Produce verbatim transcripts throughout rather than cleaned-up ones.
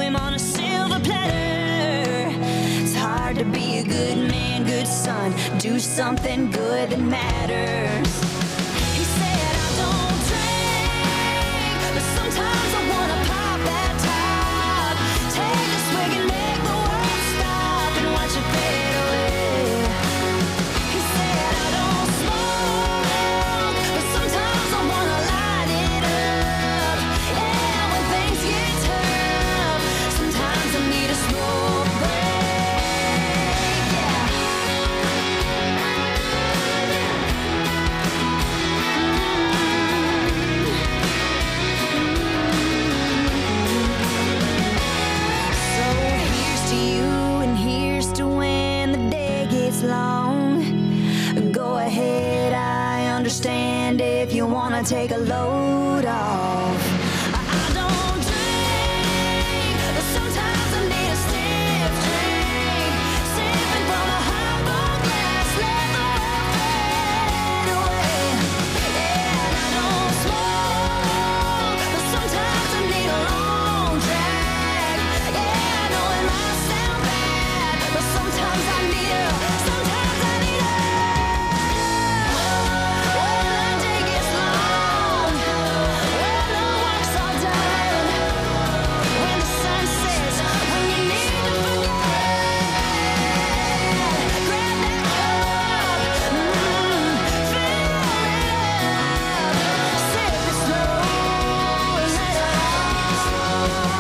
him on a silver platter. It's hard to be a good man, good son, do something good that matters. He said, I don't drink, but sometimes I wanna pop that top, take a swig and make the world stop and watch it fade away. He said, I don't smoke, but sometimes I wanna light it up. Yeah, when things get tough, sometimes I need a smoke break. Yeah. So here's to you and here's to when the day gets long. Go ahead, I understand if you wanna take a load off. I I don't drink, but sometimes I need a stiff drink. Sipping from a highball glass, let the world fade away. Yeah, and I don't smoke, but sometimes I need a long drag. Yeah, I know it might sound bad, but sometimes I need a, sometimes I need a. When the day gets long, when the work's all done, when the sun sets, when you need to forget, grab that cup, mm, fill it up, sip it slow, and let it all go.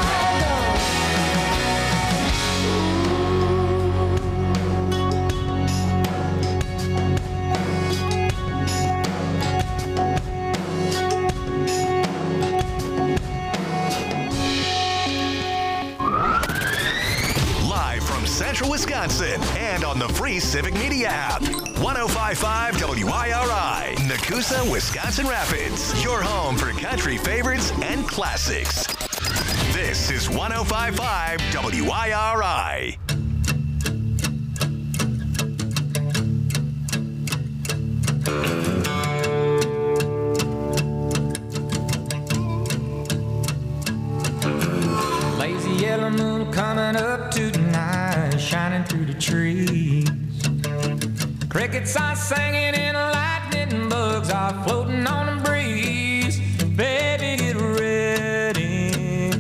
Live from Central Wisconsin and on the free Civic Media app. one oh five point five W I R I, Nakusa, Wisconsin Rapids. Your home for country favorites and classics. This is one oh five point five W I R I. Lazy yellow moon coming up tonight, shining through the trees. Crickets are singing and lightning bugs are floating on the breeze. Baby, get ready.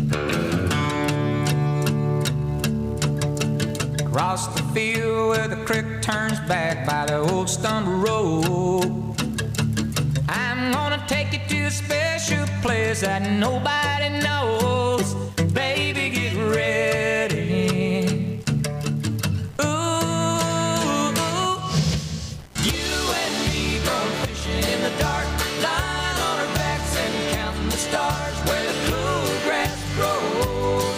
Across the field where the creek turns back by the old stone road, I'm gonna take you to a special place that nobody knows. Baby, get ready. Ooh, you and me going fishing in the dark, lying on our backs and counting the stars where the cool grass grows.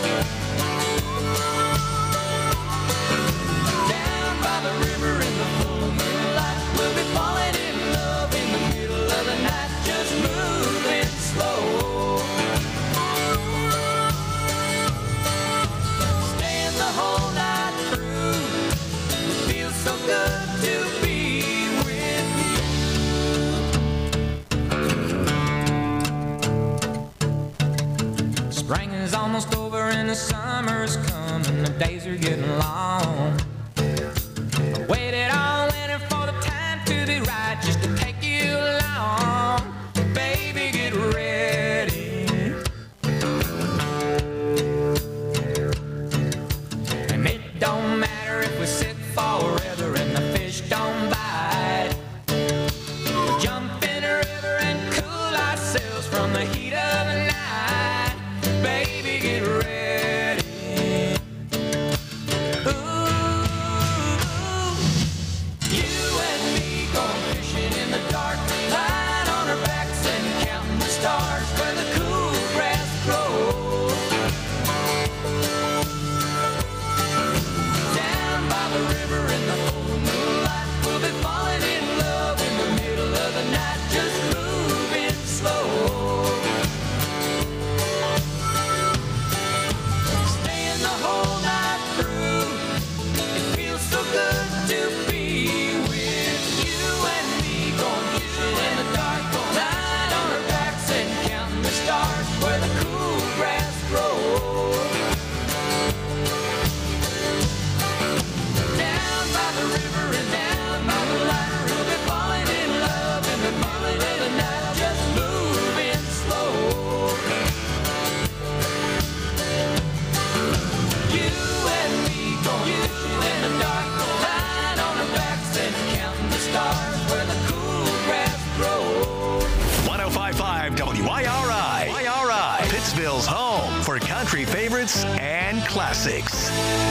Down by the river in the full moonlight, we'll be falling in love in the middle of the night, just moving slow. Staying the whole night through, it feels so good to be with you. Spring is almost over and the summer's coming, the days are getting long. I waited all winter for the time to be right, just to take you along. Baby, get ready. And it don't matter if we sit forever and the fish don't bite. We'll jump in the river and cool ourselves from the heat of the night. Baby, get ready. Ooh, you and me going fishing in Gainesville's home for country favorites and classics.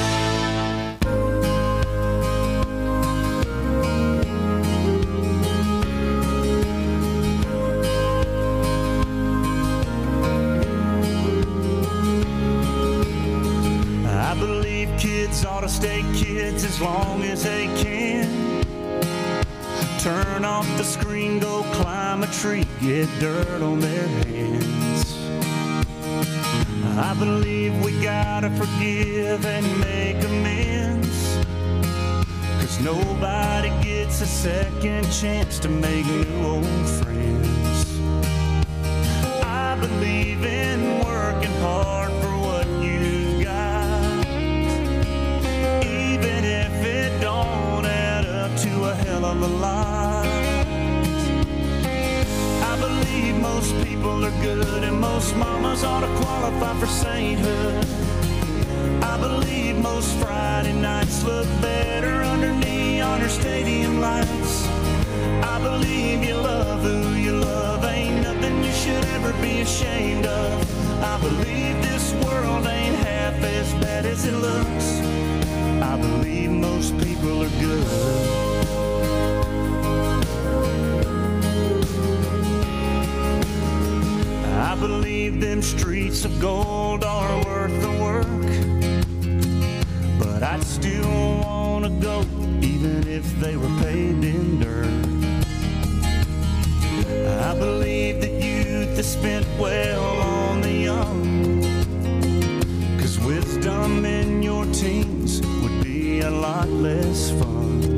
I believe kids ought to stay kids as long as they can. Turn off the screen, go climb a tree, get dirt on their hands. I believe we gotta forgive and make amends, 'cause nobody gets a second chance to make new old friends. I believe in working hard for what you got, even if it don't add up to a hell of a lot. I believe most people are good and most mamas ought to qualify for sainthood. I believe most Friday nights look better under neon or stadium lights. I believe you love who you love, ain't nothing you should ever be ashamed of. I believe this world ain't half as bad as it looks. I believe most people are good. I believe them streets of gold are worth the work, but I'd still wanna go even if they were paved in dirt. I believe that youth is spent well on the young, 'cause wisdom in your teens would be a lot less fun.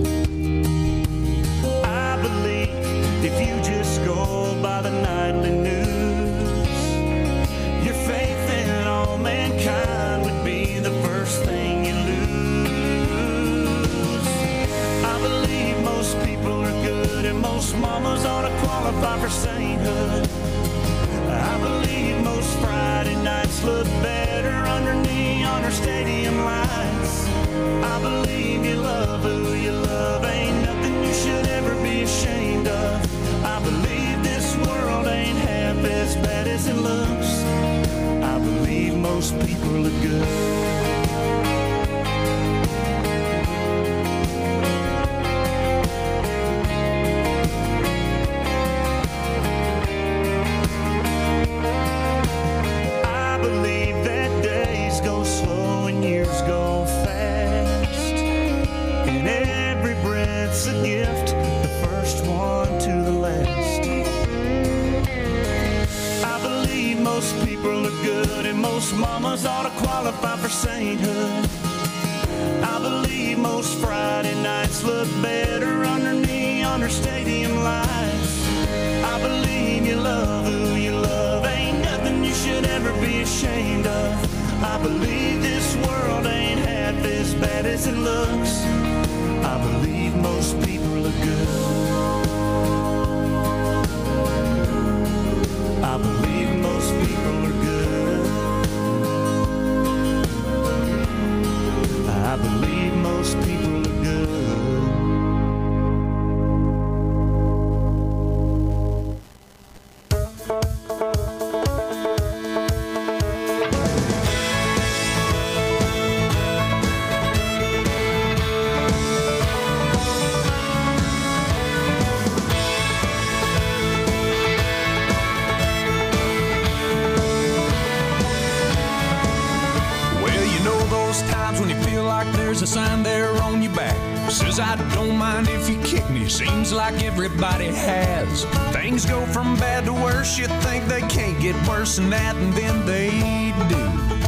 I believe if you just go by the nightly news, your faith in all mankind would be the first thing you lose. I believe most people are good and most mamas ought to qualify for sainthood. I believe most Friday nights look better under neon or stadium lights. I believe you love who you love, ain't nothing you should ever be ashamed of. I believe this world ain't half as bad as it looks. I believe most people are good. I believe that days go slow and years go fast, and every breath's a gift, the first one to the last. I believe most people are good and most mamas ought to qualify for sainthood. I believe most Friday nights look better under neon or stadium lights. I believe you love who you love, ain't nothing you should ever be ashamed of. I believe this world ain't half as bad as it looks. I believe most people are good. I believe most people are good. I believe most people are good. There's a sign there on your back, says I don't mind if you kick me. Seems like everybody has. Things go from bad to worse, you think they can't get worse than that, and then they do.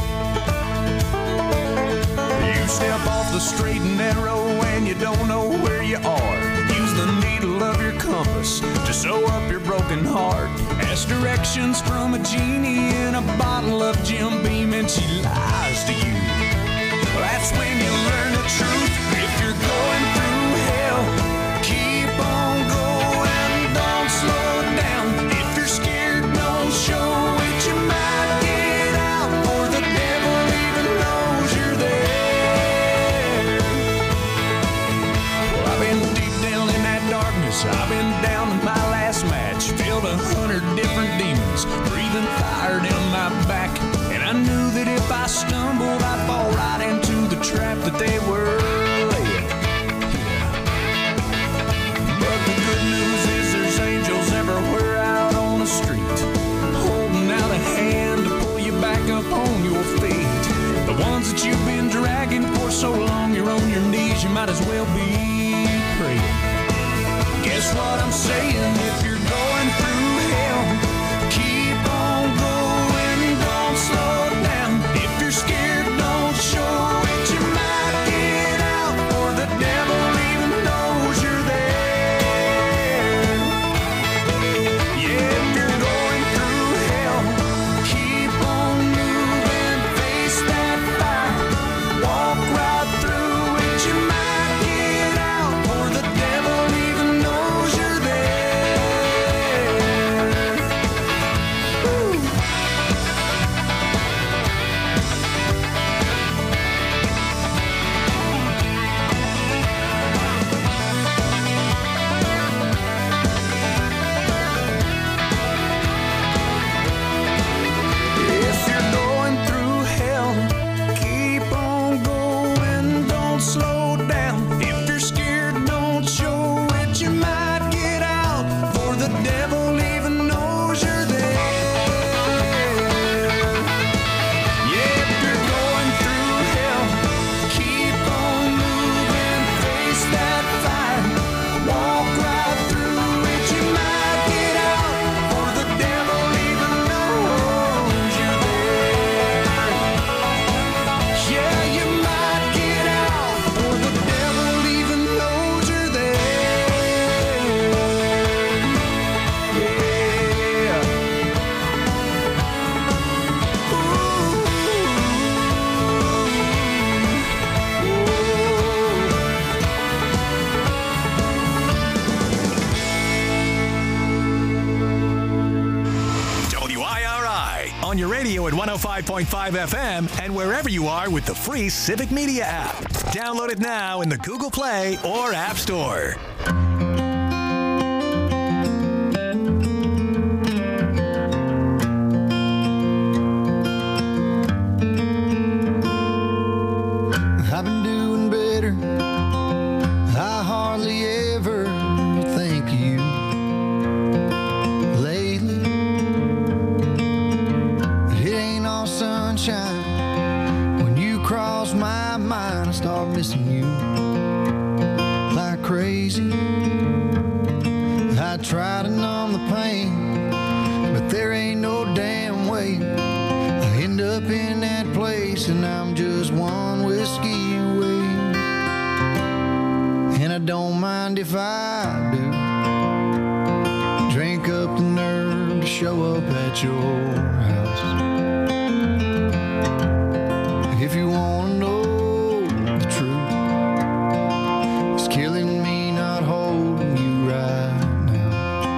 You step off the straight and narrow and you don't know where you are. Use the needle of your compass to sew up your broken heart. Ask directions from a genie in a bottle of Jim Beam and she lies to you. That's when you learn the truth. If you're going through hell, keep on going, don't slow down. If you're scared, don't show it. You might get out, or the devil even knows you're there. Well, I've been deep down in that darkness. I've been down to my last match. Filled a hundred different demons, breathing fire down my back. stumbled, I fall right into the trap that they were laying. But the good news is there's angels everywhere out on the street, holding out a hand to pull you back up on your feet. The ones that you've been dragging for so long, you're on your knees, you might as well be praying. Guess what I'm saying? If you're going through hell, keep on going, don't slow down. If you're scared, don't show it, you might get out, or the devil even knows you're there. Yeah, if you're going through hell, keep on moving, face that fire, walk right through it, you might get out, or the devil even knows you're there. Woo. If you're going through hell, keep on going, don't slow down. If you're scared, don't show it, you might get out, for the devil even knows you're there. Yeah, if you're going through hell, keep on moving, face that fire, walk right through it, you might get out, for the devil even knows you're there. Yeah, you might get out, for the devil even knows you're there. Yeah. W I R I on your radio at one oh five point five F M and wherever you are with the free Civic Media app. Download it now in the Google Play or App Store. I've been doing better. I hardly ever think of you lately. It ain't all sunshine. When you cross my mind, I start missing you like crazy. I try to numb the pain, but there ain't no damn way. I end up in that place and I'm just one whiskey away. And I don't mind if I do. Drink up the nerve to show up at your house. If you want to know the truth, it's killing me not holding you right now.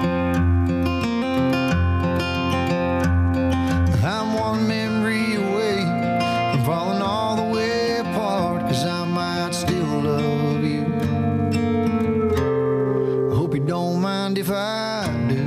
I'm one memory away from falling all the way apart, 'cause I might still love you. I hope you don't mind if I do.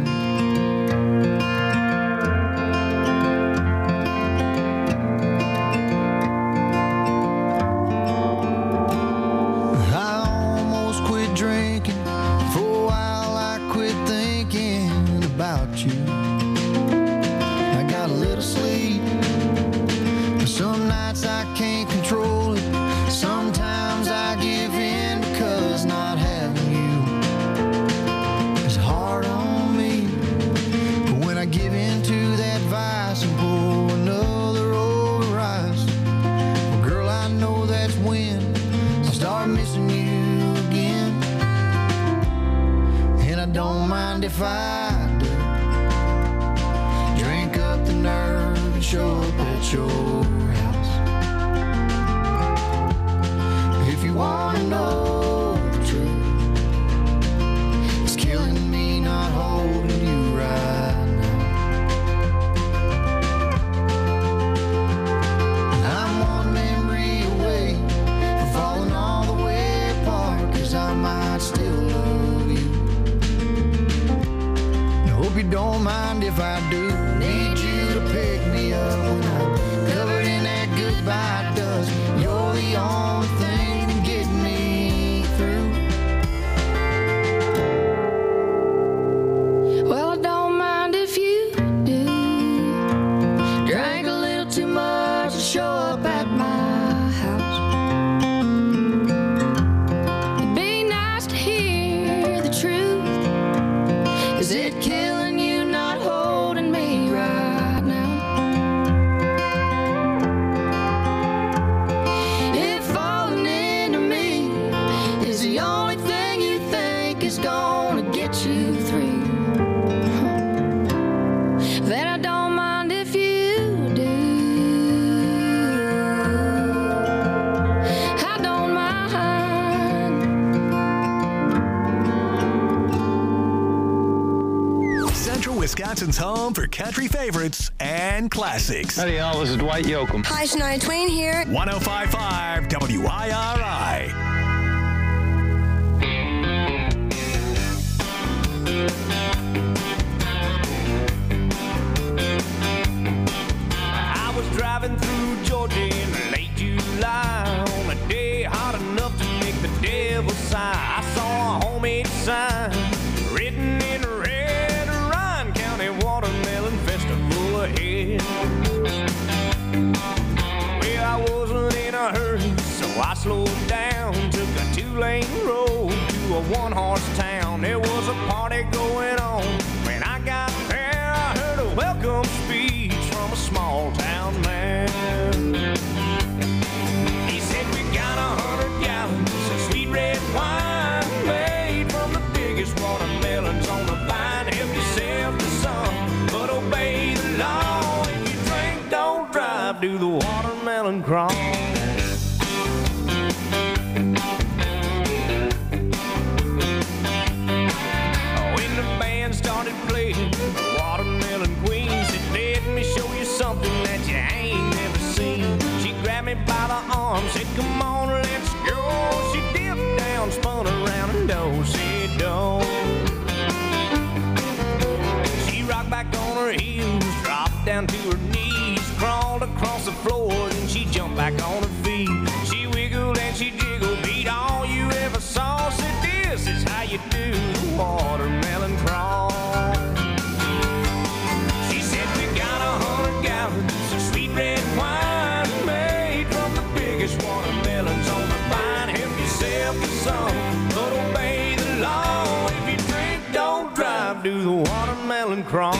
I almost quit drinking. For a while I quit thinking about you. I got a little sleep, but some nights I can't control it. Sometimes I give in because not having you is hard on me. But when I give in to that vice and pour another over ice, well, girl, I know that's when I start missing you again. And I don't mind if I do. Drink up the nerve and show up at your house. If you want to know the truth, it's killing me not holding you right now. I'm one memory away from falling all the way apart, 'cause I might still love you. I hope you don't mind if I do. Need you to pick me up when I'm covered in too much to show up at my house. It'd be nice to hear the truth. Is it killing you not holding me right now? If falling into me is the only thing you think is gonna get you through, then I don't mind if you do. I don't mind. Central Wisconsin's home for country favorites and classics. Howdy, y'all. This is Dwight Yoakam. Hi, Shania Twain here. one oh five point five W I R I. I was driving through Georgia in late July on a day hot enough to make the devil sigh. I saw a homemade sign written in red, Ryan County Watermelon Festival ahead. Well, I wasn't in a hurry, so I slowed down, took a two-lane road to a one-horse town. There was a party going on. When I got there, I heard a welcome speech from a small-town man. He said, we got a hundred gallons of sweet red wine made from the biggest watermelons on the vine. Help yourself to some, but obey the law. If you drink, don't drive, do the watermelon crawl. When the band started playing the Watermelon Queen, said, let me show you something that you ain't never seen. She grabbed me by the arm, said, come on, let's go. She dipped down, spun around, and don't say don't. She rocked back on her heels, dropped down to her knees, crawled across the floor, then she jumped back on her feet. She wiggled and she jiggled, beat all you ever saw. Said, this is how you do the watermelon crawl. She said, we got a hundred gallons of sweet red wine made from the biggest watermelons on the vine. Help yourself to some, but obey the law. If you drink, don't drive, do the watermelon crawl.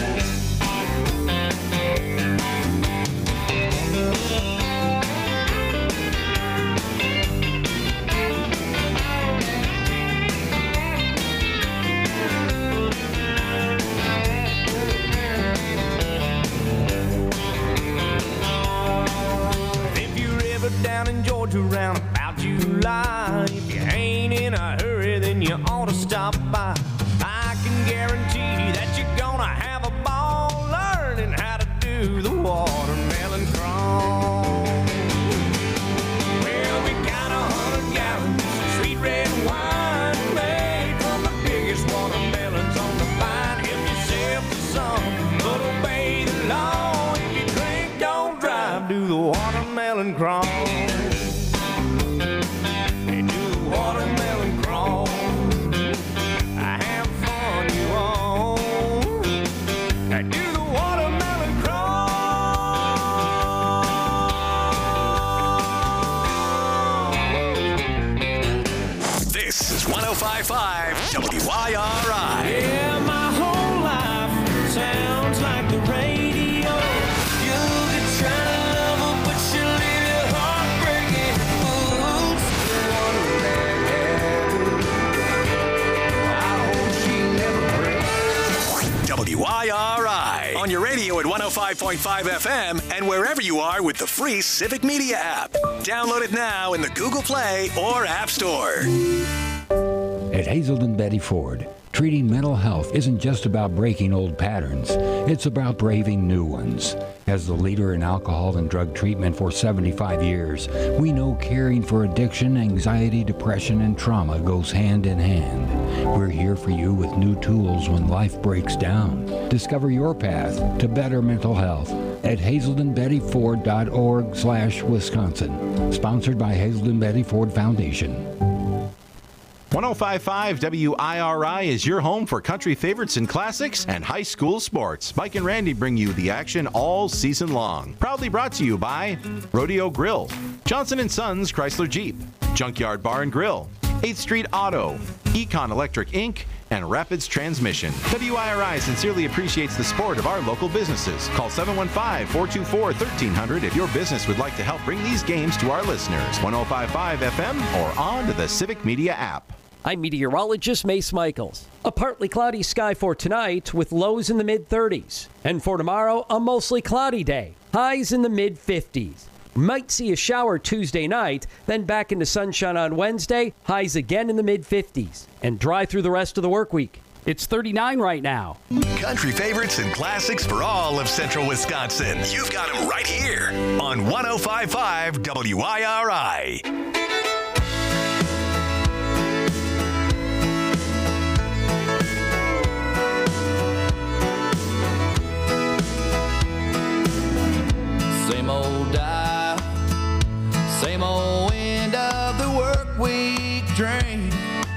Down in Georgia around about July, if you ain't in a hurry, then you ought to stop by. I can guarantee that you're gonna have a ball learning how to do the watermelon crawl. Well, we got a hundred gallons of sweet red wine made from the biggest watermelons on the vine. Help yourself to some, but obey the law. If you drink, don't drive, do the watermelon crawl. They do the watermelon crawl. I have fun, you all. I do the watermelon crawl. This is one oh five point five W I R I. Yeah, my whole life sounds like the radio. You could try to love her, but she'll leave your heart breaking. Oops, I hope she never breaks. W I R I. On your radio at one oh five point five F M and wherever you are with the free Civic Media app. Download it now in the Google Play or App Store. At Hazelden Betty Ford, treating mental health isn't just about breaking old patterns. It's about braving new ones. As the leader in alcohol and drug treatment for seventy-five years, we know caring for addiction, anxiety, depression, and trauma goes hand in hand. We're here for you with new tools when life breaks down. Discover your path to better mental health at hazelden betty ford dot org slash Wisconsin. Sponsored by Hazelden Betty Ford Foundation. one one oh five point five W I R I is your home for country favorites and classics and high school sports. Mike and Randy bring you the action all season long. Proudly brought to you by Rodeo Grill, Johnson and Sons Chrysler Jeep, Junkyard Bar and Grill, eighth Street Auto, Econ Electric Incorporated, and Rapids Transmission. W I R I sincerely appreciates the support of our local businesses. Call seven one five, four two four, one three zero zero if your business would like to help bring these games to our listeners. one oh five point five F M or on to the Civic Media app. I'm meteorologist Mace Michaels. A partly cloudy sky for tonight with lows in the mid thirties. And for tomorrow, a mostly cloudy day. Highs in the mid fifties. Might see a shower Tuesday night, then back into sunshine on Wednesday, highs again in the mid fifties, and dry through the rest of the work week. It's thirty-nine right now. Country favorites and classics for all of central Wisconsin. You've got them right here on one oh five point five W I R I. Same old dial, same old end of the work week drink.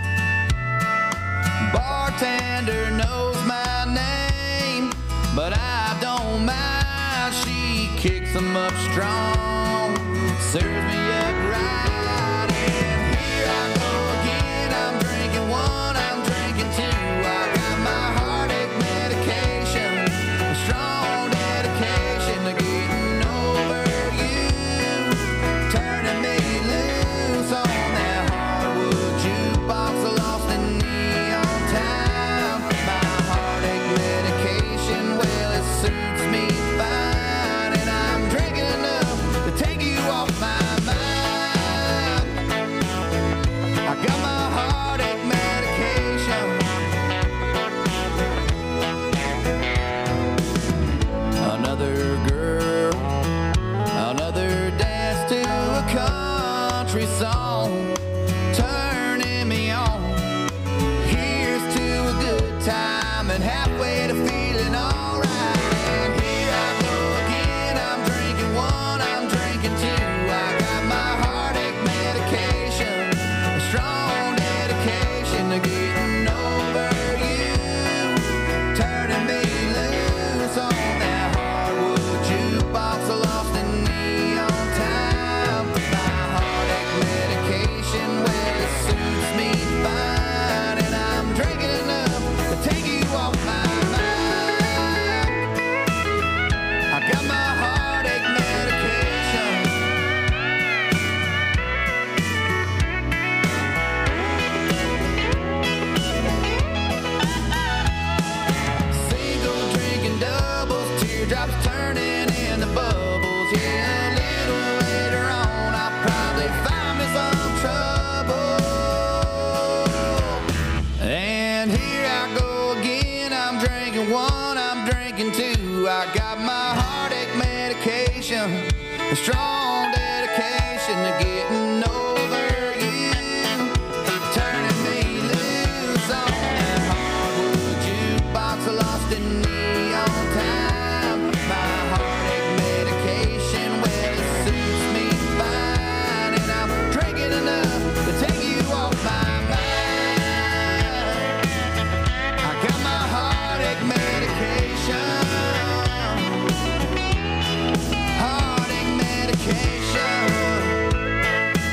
Bartender knows my name, but I don't mind. She kicks them up strong, serves me up right. And here I go again, I'm drinking one, I'm drinking two. I got my heartache medication, a strong dedication to getting over you, turning me loose on that hardwood jukebox, lost in neon time. My heartache medication, well, it suits me fine, and I'm drinking enough to take you off my mind. I got my heartache medication. Another girl, another dance to a country song, turning me on. Here's to a good time and halfway to feeling alright. And here I go again, I'm drinking one, I'm drinking two. I got my heartache medication, a strong dedication to getting over you, turning me loose on that hardwood jukebox, lost in neon time. My heartache medication, well, it suits me fine, and I'm drinking enough to take you off my mind. I got my heartache medication. Single drinking doubles, teardrops turning into bubbles. Yeah, a little later on, I'll probably find me some trouble. And here I go again, I'm drinking one, I'm drinking two. I got my heartache medication, a strong dedication to getting over you, turning me loose on that hardwood jukebox, lost in neon time. My heartache medication, well, it suits me fine, and I'm drinking enough to take you off my mind. I got my heartache medication, heartache medication.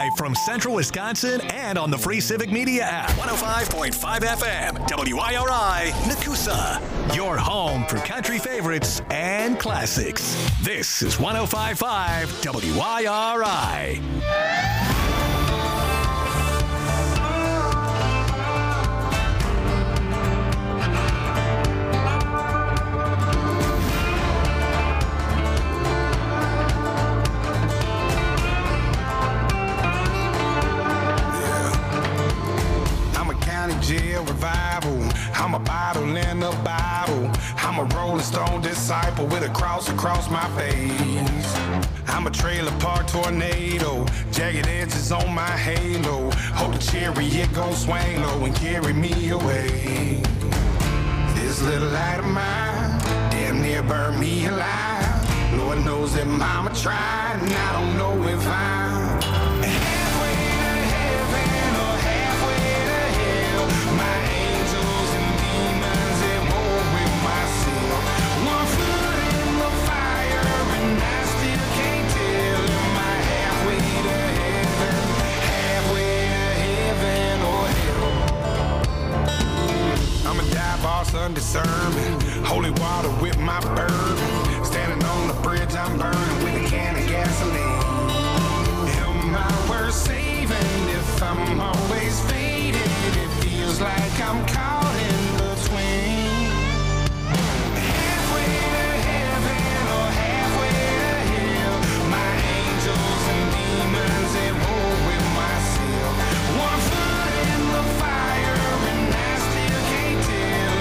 Live from Central Wisconsin and on the free Civic Media app. one oh five point five F M, W I R I, Nakusa. Your home for country favorites and classics. This is one oh five point five W I R I. Jail revival. I'm a bottle in a bottle. I'm a Rolling Stone disciple with a cross across my face. I'm a trailer park tornado. Jagged edges on my halo. Hope the chariot gon' swing low and carry me away. This little light of mine damn near burned me alive. Lord knows that mama tried, and I don't know if I'm undiscernment, holy water with my bourbon. Standing on the bridge, I'm burning with a can of gasoline. Am I worth saving if I'm always faded? It feels like I'm caught in between. Halfway to heaven or halfway to hell. My angels and demons at war with myself. One foot in the fire and I still can't tell.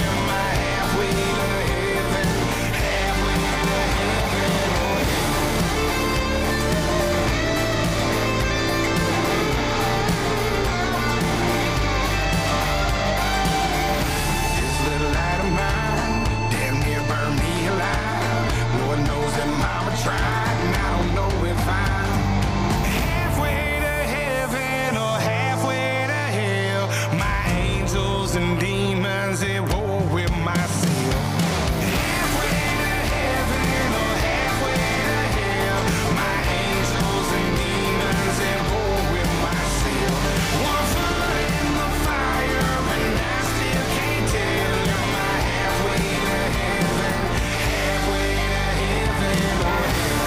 Tried, and I don't know if I'm halfway to heaven or halfway to hell. My angels and demons at war with myself. Halfway to heaven or halfway to hell. My angels and demons at war with myself. One foot in the fire and I still can't tell. Am I halfway to heaven, halfway to heaven or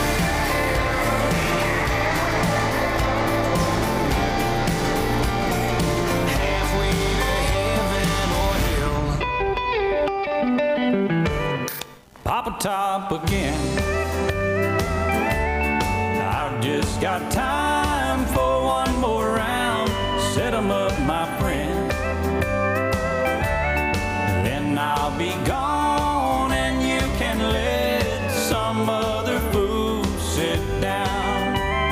Papa Top again. I've just got time for one more round. Set 'em up, my friend. Then I'll be gone and you can let some other fool sit down.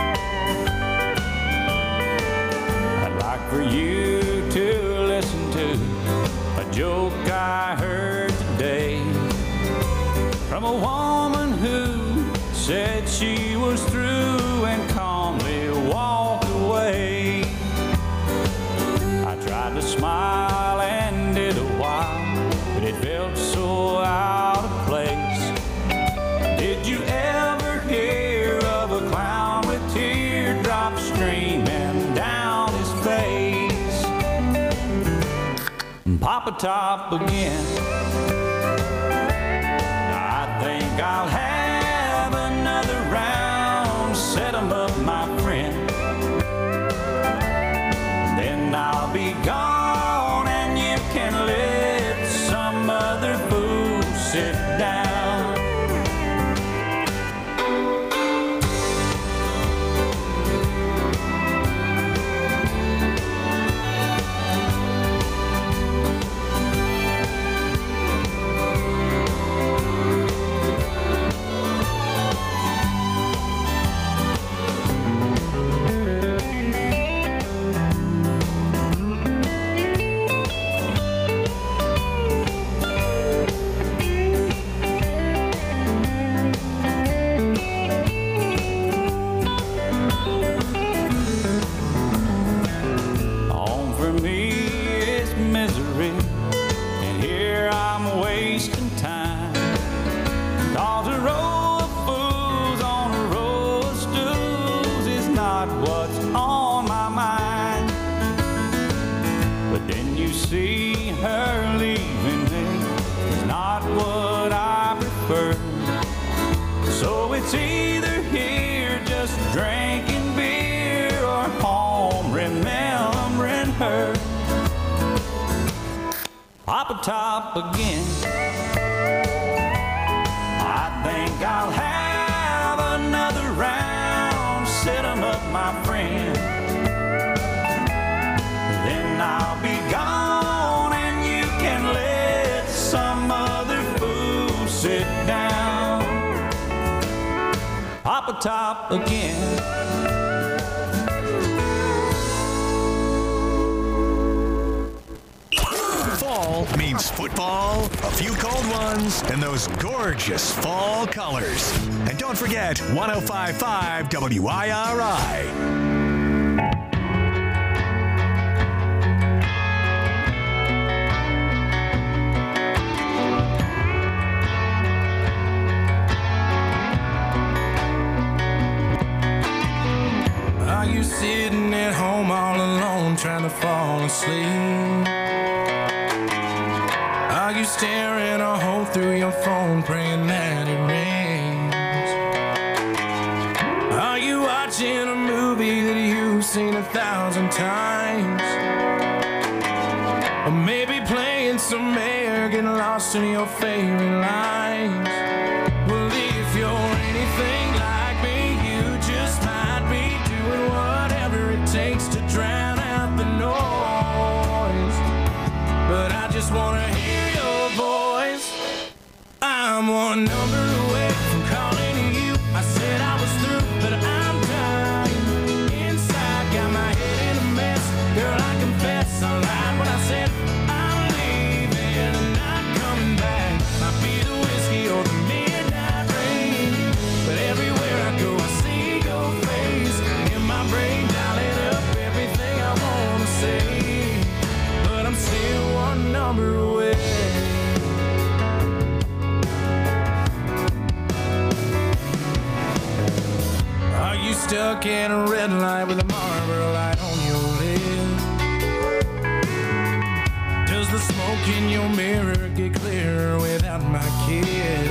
I'd like for you to listen to a joke I heard today from a woman who said she was through and calmly walked away. I tried to smile and did a while, but it felt so out of place. Did you ever hear of a clown with teardrops streaming down his face? Papa Top again. I'll have another round. Set 'em up, my friend. Then I'll be gone and you can let some other fool sit down. Papa Top again. I think I'll have another round, set 'em up, my friend. Then I'll be gone and you can let some other fool sit down. Papa Top again. Fall means football, a few cold ones, and those gorgeous fall colors. And don't forget one oh five point five W I R I. Are you sitting at home all alone trying to fall asleep? Are you staring a hole through your phone praying that it rains? Are you watching a movie that you've seen a thousand times? Or maybe playing some air, getting lost in your favorite lines? Well, if you're anything like me, you just might be doing whatever it takes to drown out the noise. But I just wanna hear your voice. I'm one number away from calling you. I said I was through, but I'm dying inside. Got my head in a mess. Girl, I confess I lied when I said I'm leaving and not coming back. Might be the whiskey or the midnight rain, but everywhere I go I see your face. In my brain dialing up everything I wanna say, but I'm still one number away. Are you stuck in a red light with a Marlboro light on your lip? Does the smoke in your mirror get clearer without my kiss?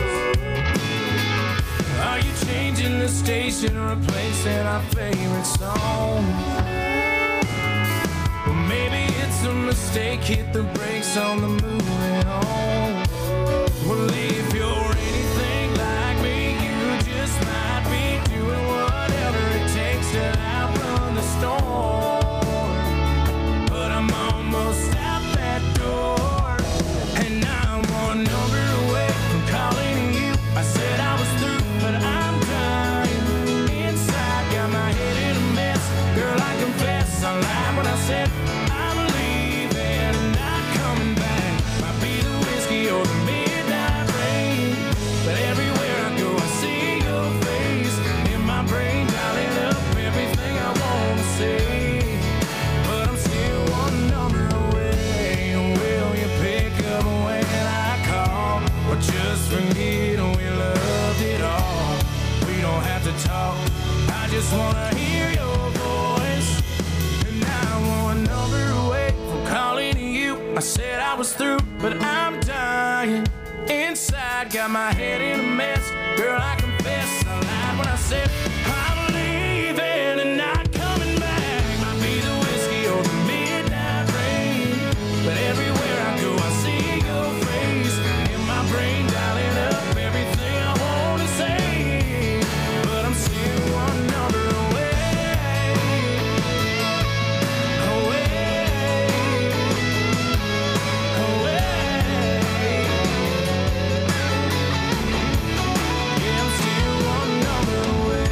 Are you changing the station, replacing our favorite song? Well, maybe it's a mistake, hit the brakes on the moving on. Well, if you're anything like me, you just might be doing whatever it takes to outrun the storm. But I'm almost out that door, and I'm one number away from calling you. I said I was through, but I'm dying inside. Got my head in a mess. Girl, I confess I lied when I said I'm leaving and not coming back. Might be the whiskey or the midnight rain, but everywhere I go I see your face. In my brain dialing up everything I wanna say, but I'm still one number away. Will you pick up when I call, or just forget we loved it all? We don't have to talk, I just wanna hear your voice. And I'm one number away from calling you. I said I was through, but I'm dying inside. Got my head in a mess. Girl, I confess I lied when I said I'm leaving and not coming back. Might be the whiskey or the midnight rain, but everywhere I go I see your face. In my brain dialing up everything I wanna say, but I'm still one number away. Away. Away. Yeah, I'm still one number away.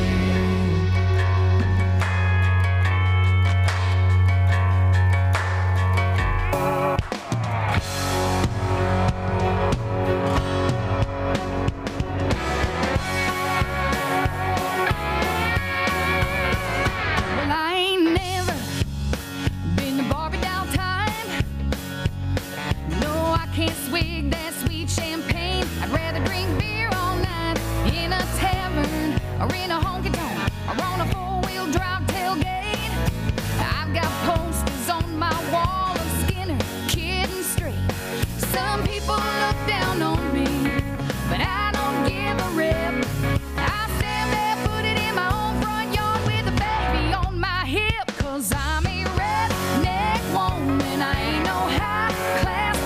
Well, I ain't never been to Barbie doll time. No, I can't swig that sweet champagne. I'd rather drink beer all night in a tavern or in a honky tonk or on a four-wheel drive tailgate. I've got posters on my wall of Skinner, Kid and Straight. Some people look down on me, but I don't give a rip. I stand barefooted in my own front yard with a baby on my hip, 'cause I'm a redneck woman. I ain't no high class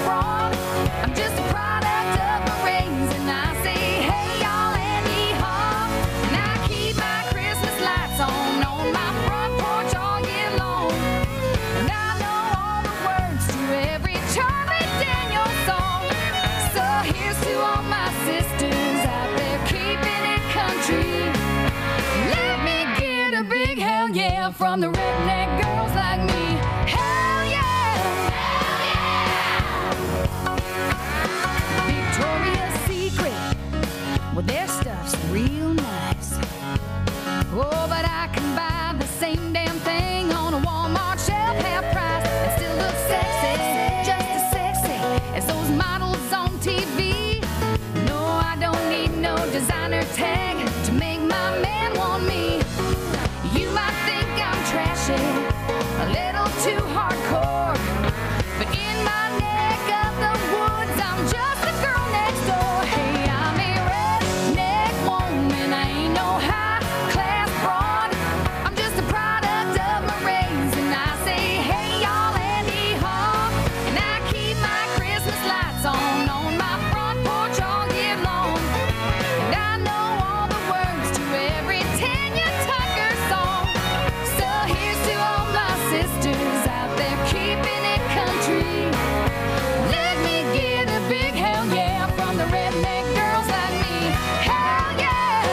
yeah, from the redneck girls like me. Hell yeah! Victoria's Secret, well, their stuff's real nice. Oh, but I can buy the same damn thing on a Walmart shelf, half price, and still look sexy, just as sexy as those models on T V. No, I don't need no designer tag to make my man want me. You might think I'm trashy, a little too hardcore, but in my neck of the woods, I'm just a girl next door. Hey, I'm a redneck woman, I ain't no high-class broad. I'm just a product of my race, and I say, hey, y'all, Andy Hawk. And I keep my Christmas lights on on my front porch all year long. And I know all the words to every Tanya Tucker song. So here's to all my sisters out there keeping it country. Let me get a big hell yeah from the redneck girls like me. Hell yeah!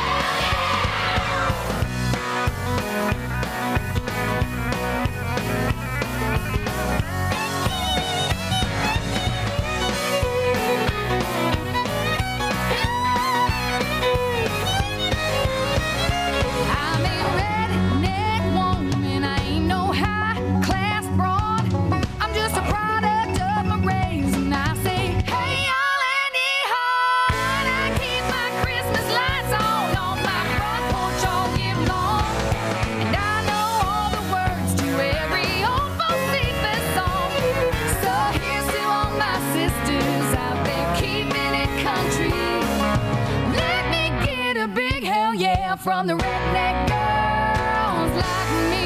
I'm a redneck woman, I ain't no high-class broad. I'm just a product of my race, and I say, hey, y'all, Andy Hart. I keep my Christmas lights on on my front porch all year long. And I know all the words to every old Bo Cephas song. So here's to all my sisters out there keeping it country. Let me get a big hell yeah from the redneck girls like me.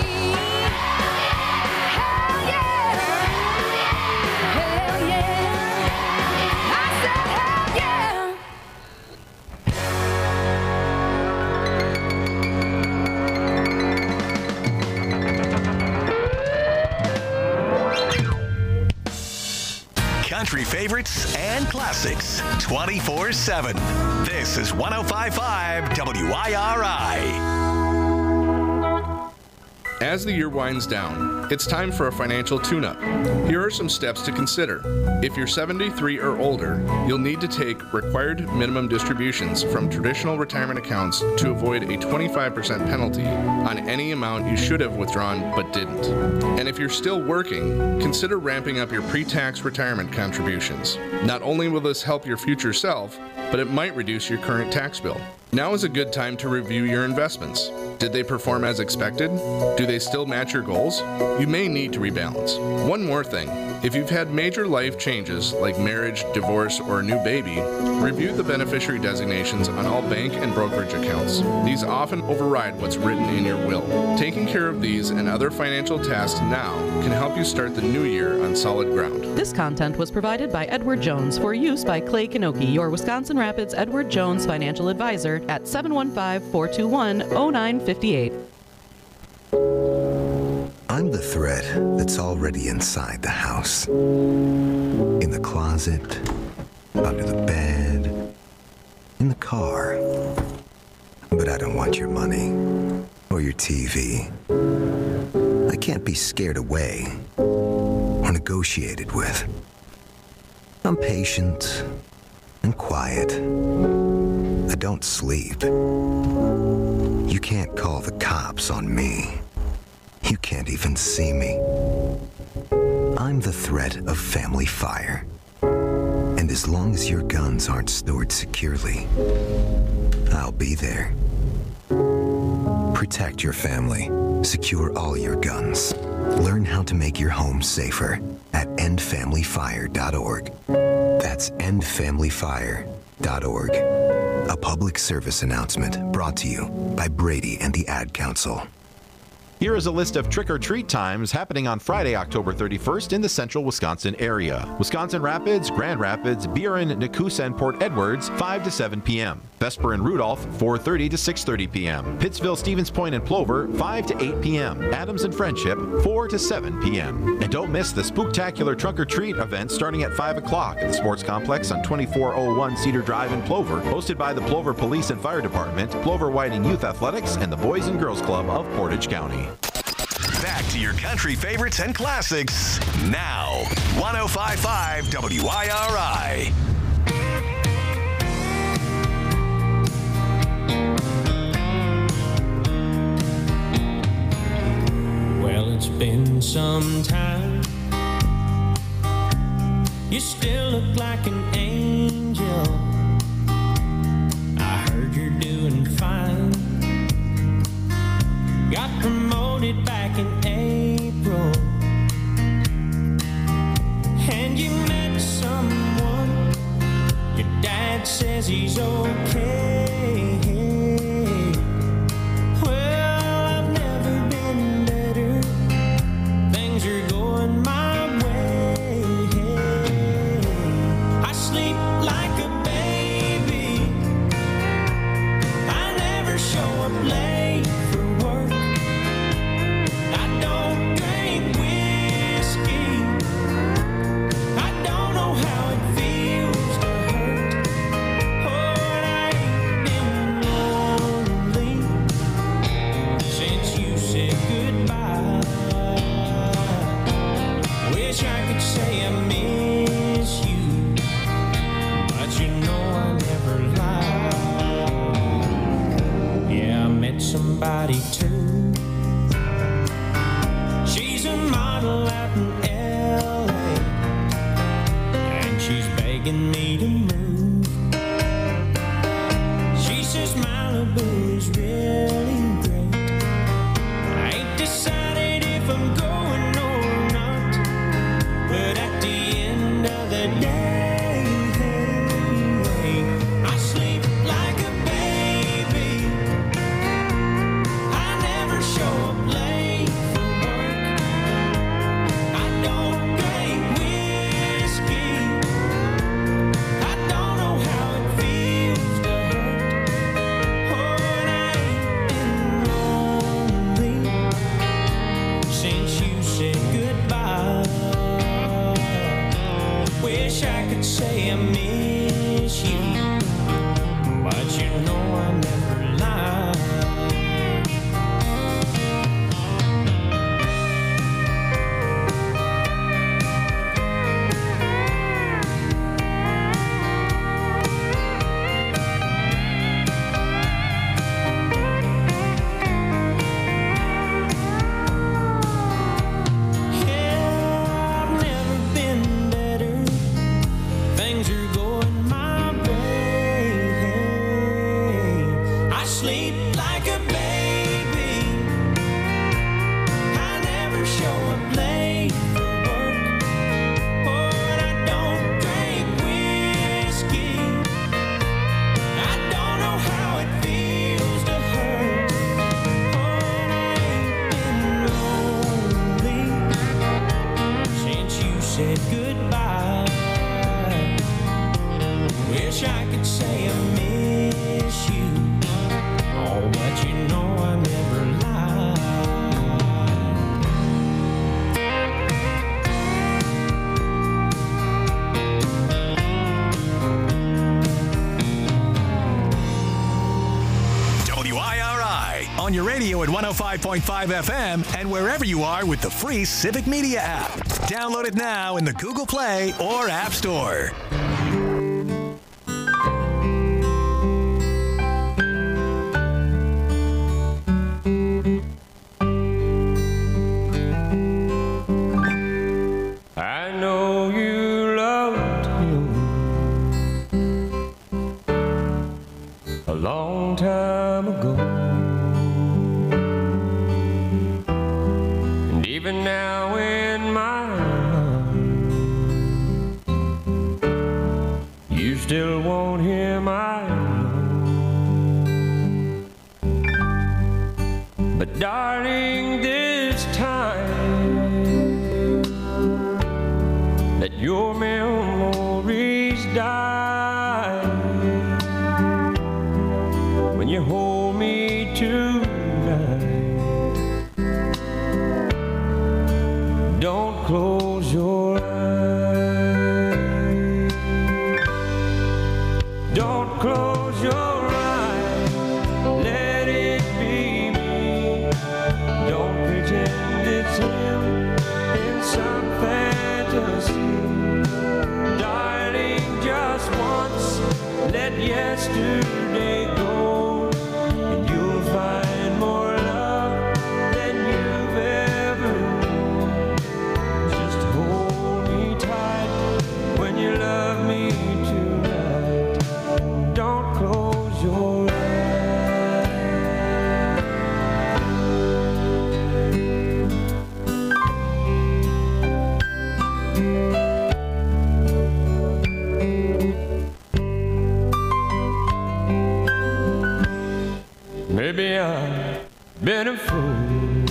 Hell yeah! Hell yeah! I said hell yeah! Country favorites and classics twenty-four seven. This is one oh five point five W I R I. As the year winds down, it's time for a financial tune-up. Here are some steps to consider. If you're seventy-three or older, you'll need to take required minimum distributions from traditional retirement accounts to avoid a twenty-five percent penalty on any amount you should have withdrawn but didn't. And if you're still working, consider ramping up your pre-tax retirement contributions. Not only will this help your future self, but it might reduce your current tax bill. Now is a good time to review your investments. Did they perform as expected? Do they still match your goals? You may need to rebalance. One more thing. If you've had major life changes like marriage, divorce, or a new baby, review the beneficiary designations on all bank and brokerage accounts. These often override what's written in your will. Taking care of these and other financial tasks now can help you start the new year on solid ground. This content was provided by Edward Jones for use by Clay Kanoki, your Wisconsin Rapids Edward Jones financial advisor at seven one five, four two one, oh nine five eight. I'm the thread that's already inside the house. In the closet, under the bed, in the car. But I don't want your money or your T V. I can't be scared away or negotiated with. I'm patient and quiet. I don't sleep. You can't call the cops on me. You can't even see me. I'm the threat of family fire. And as long as your guns aren't stored securely, I'll be there. Protect your family. Secure all your guns. Learn how to make your home safer at end family fire dot org. That's end family fire dot org. A public service announcement brought to you by Brady and the Ad Council. Here is a list of trick-or-treat times happening on Friday, October thirty-first in the central Wisconsin area. Wisconsin Rapids, Grand Rapids, Buren, Nakusa, and Port Edwards, five to seven p.m. Vesper and Rudolph, four thirty to six thirty p.m. Pittsville, Stevens Point, and Plover, five to eight p.m. Adams and Friendship, four to seven p.m. And don't miss the Spooktacular Trunk or Treat event starting at five o'clock at the Sports Complex on twenty-four oh one Cedar Drive in Plover, hosted by the Plover Police and Fire Department, Plover Whiting Youth Athletics, and the Boys and Girls Club of Portage County. Back to your country favorites and classics now. one oh five point five W I R I. Well, it's been some time. You still look like an angel. I heard you're doing fine. Got promoted back in April. And you met someone. Your dad says he's okay. Somebody too. She's a model out in L A, and she's begging me to move. She says Malibu is really great. I ain't decided if I'm going or not, but at the end of the day, say I miss you, but you know I never lie. On your radio at one oh five point five F M and wherever you are with the free Civic Media app. Download it now in the Google Play or App Store. I know you loved him a long time ago. Even now in my heart, you still want him, I know. But darling, this time, let your memories die. you hold me tonight. Don't close your eyes. Don't close your eyes. Let it be me. Don't pretend it's him in some fantasy. Darling, just once, let yesterday go, and you'll find more love than you've ever known. Just hold me tight when you love me tonight. Don't close your Maybe I've been a fool,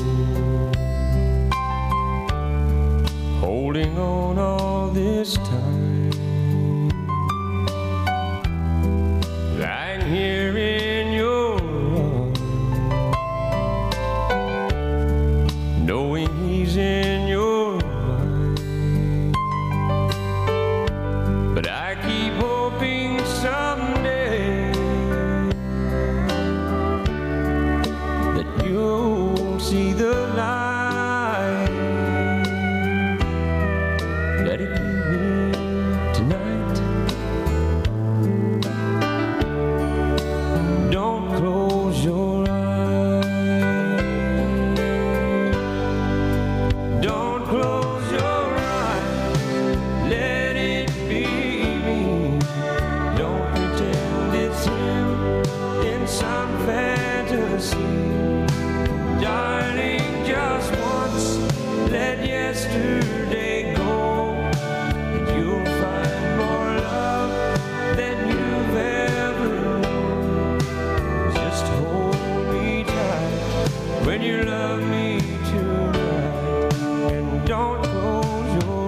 holding on all this time, lying here in your arms, knowing he's in your mind. But I keep hoping someday you'll see the light. Let it be me tonight. Don't close your eyes. Don't close your eyes. Let it be me. Don't pretend it's him in some fantasy. Darling, just once, let yesterday go, and you'll find more love than you've ever known. Just hold me tight when you love me tonight, and don't close your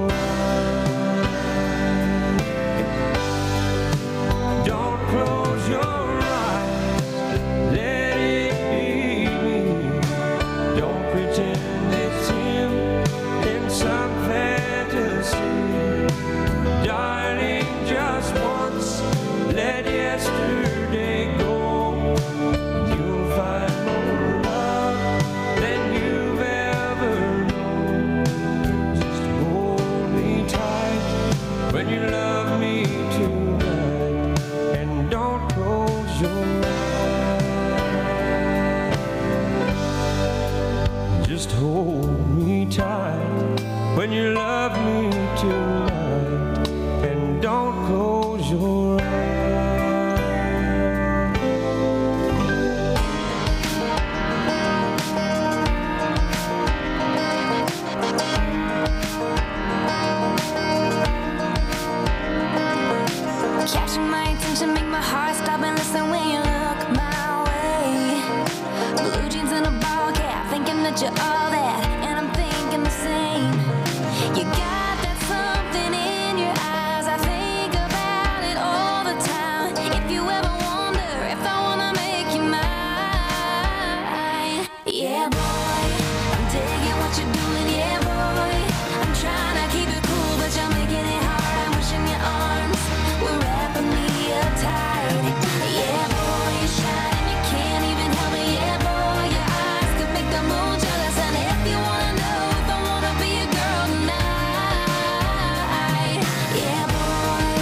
eyes. Don't close your eyes. Let it be me. Don't pretend it's him in some fantasy. Darling, just once, let yesterday go. You'll find more love than you've ever known. Just hold me tight when you love me tonight, and don't close your eyes. Just hold me tight when you love me tonight, and don't close your eyes. Capture my attention, make my heart stop and listen when you look my way. Blue jeans and a ball cap, thinking that you're all that, and I'm thinking the same. You got that something in your eyes, I think about it all the time. If you ever wonder if I wanna make you mine, yeah boy, I'm digging what you're doing, yeah boy. I'm trying to keep it cool, but you're making it hard. I'm wishing your arms were wrapping me up tight. Yeah boy, you're shining, you can't even help it. Yeah boy, your eyes could make the moon jealous. And if you wanna know if I wanna be a girl tonight, yeah boy.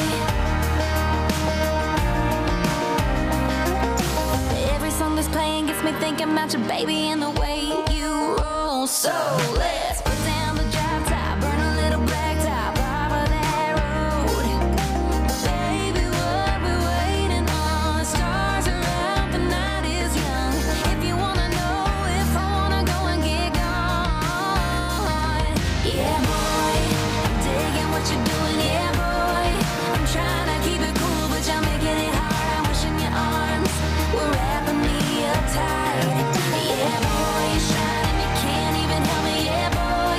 Every song that's playing gets me thinking about your baby and the way you roll. So let's put down the drop top, burn a little black top off of that road. Baby, what we waiting on? The stars are out, the night is young. If you wanna know if I wanna go and get gone, yeah boy, I'm digging what you're doing, yeah boy. I'm trying to keep it cool, but you're making it hard. I'm wishing your arms were wrapping me up tight. Yeah boy, you're shining, you can't even help me. Yeah boy,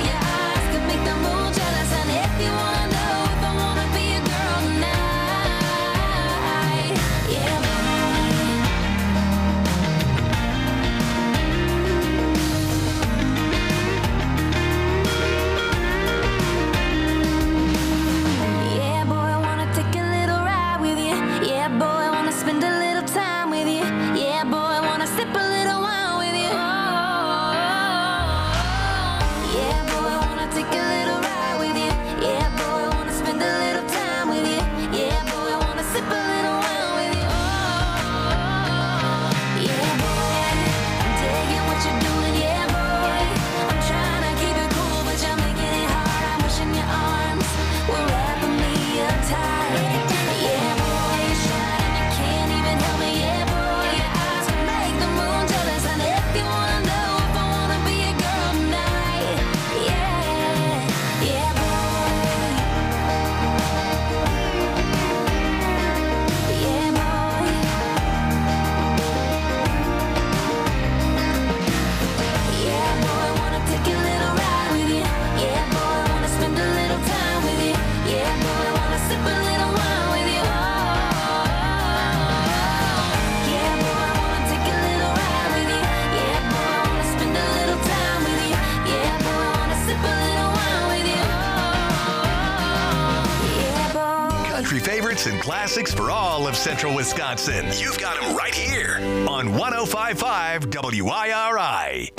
favorites and classics for all of Central Wisconsin. You've got them right here on one oh five point five W I R I.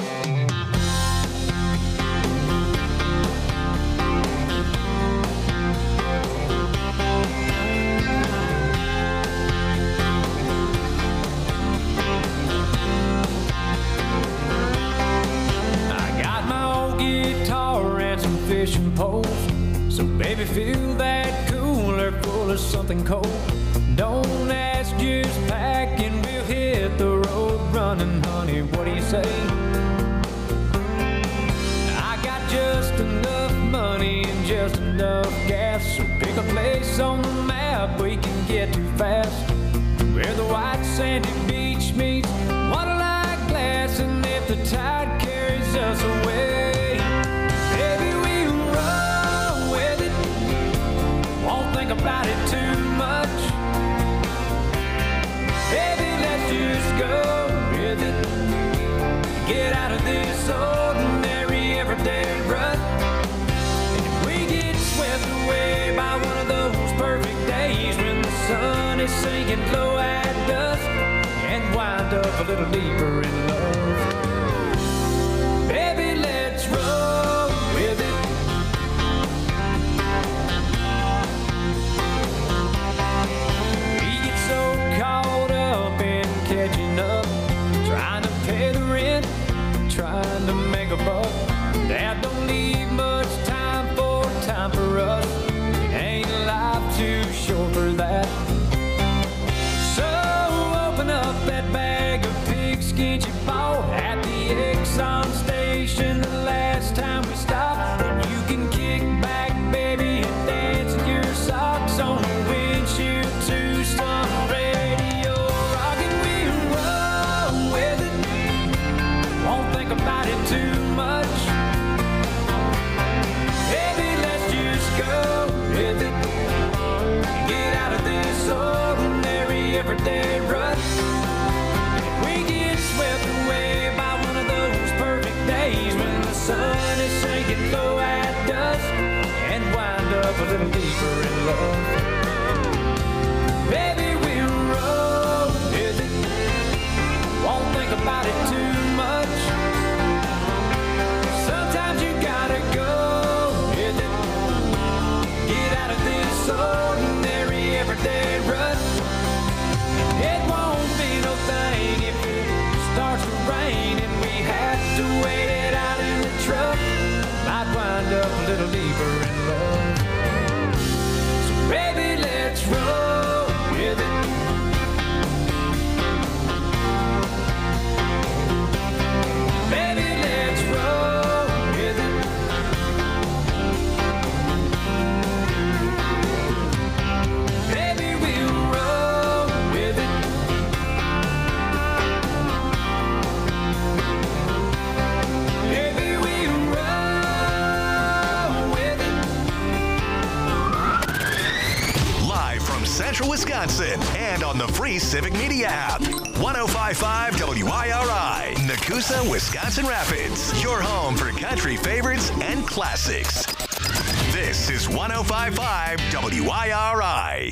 Fishing poles, so baby fill that cooler full of something cold. Don't ask, just pack and we'll hit the road running, honey. What do you say? I got just enough money and just enough gas, so pick a place on the map we can get to fast, where the white sandy beach meets water like glass, and if the tide carries us away, about it too much. Baby, let's just go with it. Get out of this ordinary everyday rut. And if we get swept away by one of those perfect days when the sun is sinking low at dusk and wind up a little deeper in love, baby, let's roll with it. Caught up in catching up, trying to pay the rent, trying to make a buck. That don't leave much time for time for us. It ain't life too short for that. So open up that bag of pigskin you bought at the Exxon station the last time we stopped, and you can kick back, baby, and dance in your socks on the windshield to some rain. About it too much. Baby, let's just go with it. Get out of this ordinary everyday rut. If we get swept away by one of those perfect days when the sun is sinking low at dusk and wind up a little deeper in love, baby, we'll roll with it. Won't think about it too much. Sometimes you gotta go with it. Get out of this ordinary everyday rut. It won't be no thing if it starts to rain and we have to wait it out in the truck. Might wind up a little deeper in love. So baby, let's roll with it. Baby, let's roll. Central Wisconsin and on the free Civic Media app. one oh five point five W I R I, Nakusa, Wisconsin Rapids. Your home for country favorites and classics. This is one oh five point five W I R I.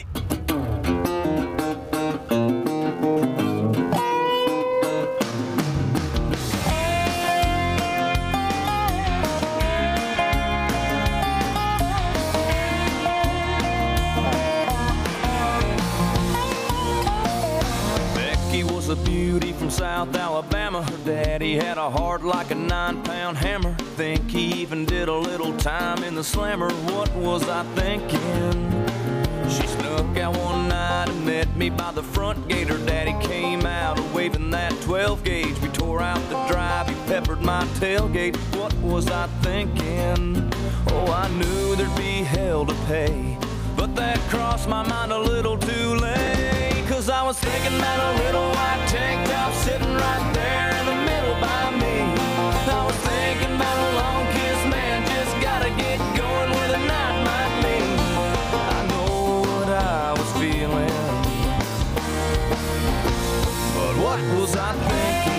A beauty from South Alabama. Her daddy had a heart like a nine-pound hammer. Think he even did a little time in the slammer. What was I thinking? She snuck out one night and met me by the front gate. Her daddy came out waving that twelve gauge. We tore out the drive, he peppered my tailgate. What was I thinking? Oh, I knew there'd be hell to pay, but that crossed my mind a little too late. Cause I was thinking about a little white tank top sitting right there in the middle by me. I was thinking about a long kiss, man, just gotta get going where the night might be. I know what I was feeling, but what was I thinking?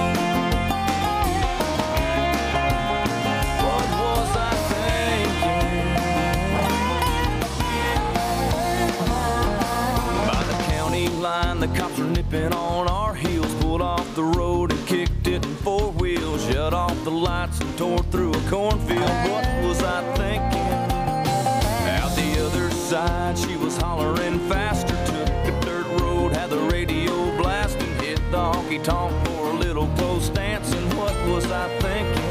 What was I thinking? the lights and tore through a cornfield. What was I thinking? Out the other side, she was hollering faster. Took a dirt road, had the radio blasting. Hit the honky tonk for a little close dancing. What was I thinking?